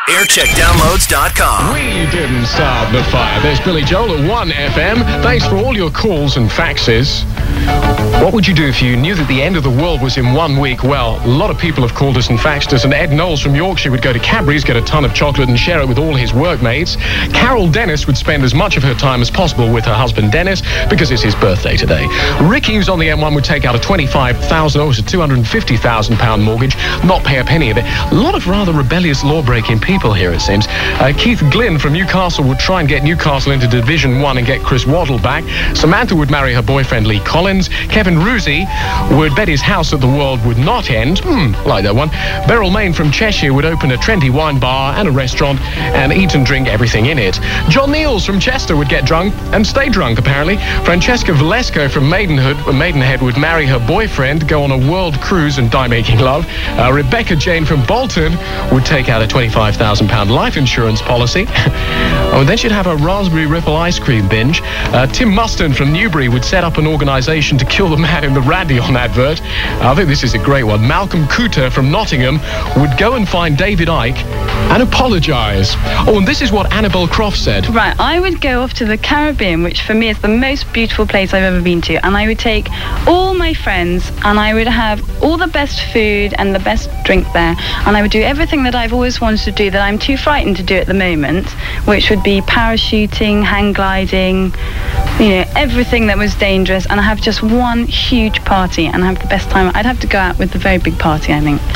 aircheckdownloads.com. We didn't start the fire. There's Billy Joel at 1FM. Thanks for all your calls and faxes. What would you do if you knew that the end of the world was in 1 week? Well, a lot of people have called us and faxed us, and Ed Knowles from Yorkshire would go to Cadbury's, get a ton of chocolate and share it with all his workmates. Carol Dennis would spend as much of her time as possible with her husband Dennis because it's his birthday today. Ricky, who's on the M1, would take out a £25,000, it's a £250,000 mortgage, not pay a penny of it. A lot of rather rebellious law-breaking people here, it seems. Keith Glynn from Newcastle would try and get Newcastle into Division 1 and get Chris Waddle back. Samantha would marry her boyfriend Lee Collins. Kevin Ruzzi would bet his house that the world would not end. Like that one. Beryl Main from Cheshire would open a trendy wine bar and a restaurant and eat and drink everything in it. John Niels from Chester would get drunk and stay drunk, apparently. Francesca Valesco from Maidenhead would marry her boyfriend, go on a world cruise and die making love. Rebecca Jane from Bolton would take out a £25,000 life insurance policy. And then she'd have a Raspberry Ripple ice cream binge. Tim Muston from Newbury would set up an organisation to kill the man in the Radion advert. I think this is a great one. Malcolm Cooter from Nottingham would go and find David Icke and apologise. Oh, and this is what Annabelle Croft said. Right, I would go off to the Caribbean, which for me is the most beautiful place I've ever been to, and I would take all my friends and I would have all the best food and the best drink there, and I would do everything that I've always wanted to do that I'm too frightened to do at the moment, which would be parachuting, hang gliding, you know, everything that was dangerous, and I have just one huge party and have the best time. I'd have to go out with a very big party, I think.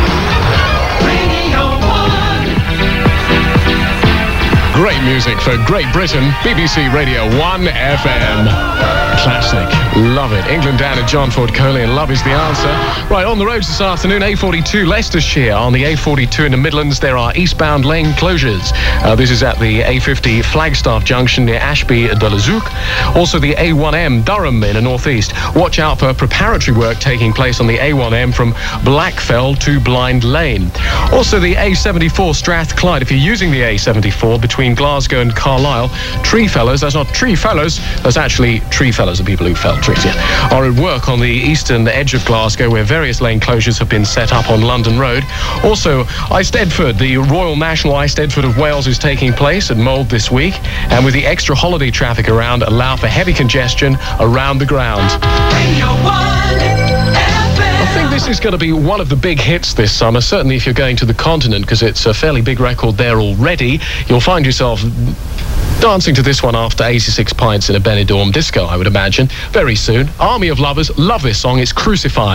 Great music for Great Britain. BBC Radio 1 FM. Classic. Love it. England down at John Ford Coley, and love is the answer. Right, on the roads this afternoon, A42 Leicestershire. On the A42 in the Midlands, there are eastbound lane closures. This is at the A50 Flagstaff Junction near Ashby de la Zouch. Also the A1M Durham in the northeast. Watch out for preparatory work taking place on the A1M from Blackfell to Blind Lane. Also the A74 Strathclyde. If you're using the A74 between Glasgow and Carlisle, tree fellers, that's not tree fellas, that's actually tree fellas, the people who fell trees, yeah, are at work on the eastern edge of Glasgow, where various lane closures have been set up on London Road. Also, Eisteddfod, the Royal National Eisteddfod of Wales is taking place at Mold this week, and with the extra holiday traffic around, allow for heavy congestion around the ground. I think this is going to be one of the big hits this summer, certainly if you're going to the continent, because it's a fairly big record there already. You'll find yourself dancing to this one after 86 pints in a Benidorm disco, I would imagine, very soon. Army of Lovers, love this song, it's Crucified.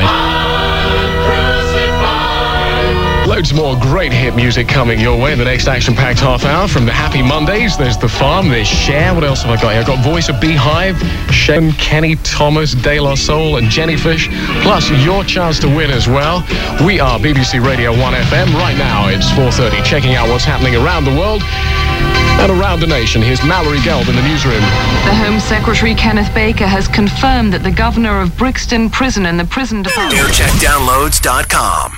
Loads more great hit music coming your way in the next action-packed half hour. From the Happy Mondays, there's The Farm, there's Cher. What else have I got here? I've got Voice of Beehive, Sharon, Kenny, Thomas, De La Soul and Jenny Fish, plus your chance to win as well. We are BBC Radio 1FM. Right now, it's 4:30, checking out what's happening around the world and around the nation. Here's Mallory Gelb in the newsroom. The Home Secretary Kenneth Baker has confirmed that the governor of Brixton Prison and the prison department... aircheckdownloads.com.